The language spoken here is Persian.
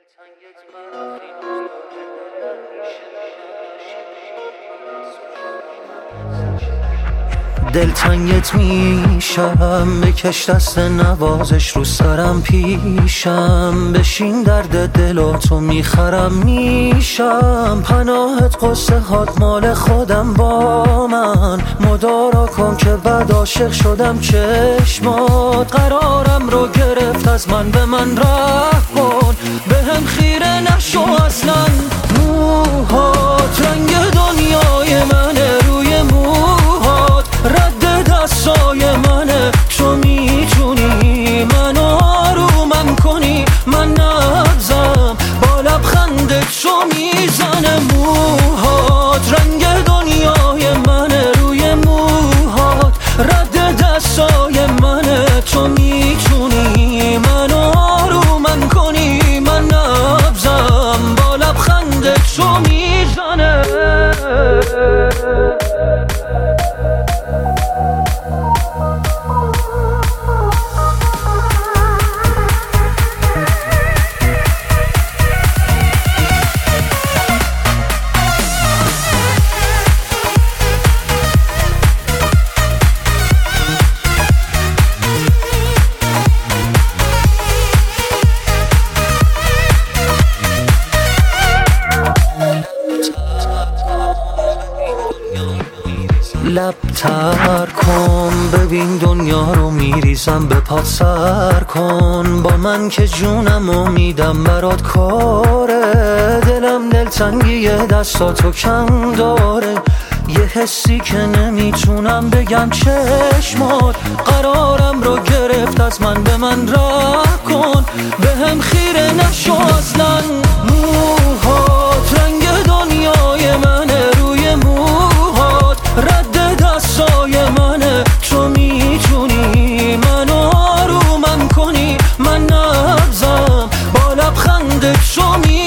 دلتنگت میشم، بکش دست نوازش رو سرم پیشم، بشین درد دلاتو میخرم میشم، پناهت قصه هات مال خودم با من، مدارا کن که بعد عاشق شدم چشمات، قرارم رو گرفت از من به من رحم کن، بهم خیره نشو اصلا، موهات رنگ دنیای منه، روی موهات رد دستای منه، تو میتونی منو آرومم کنی، من نبزم با لبخندت تو میزنه، موهات رنگ دنیای منه، روی موهات رد دستای منه، تو میتونی منو آرومم کنی، من نبزم با لبخندت تو میزنه. لب تر کن ببین دنیا رو میریزم به پات، سر کن با من که جونمو میدم برات کاره، دلم دلتنگی دستاتو کم داره، یه حسی که نمیتونم بگم، چشمات قرارم رو گرفت از من به من رحم کن، بهم خیره نشو اصلا، موهات رنگ دنیای منه، روی موهات رد دستای منه، تو میتونی منو آرومم کنی، من نبزم با لبخندت تو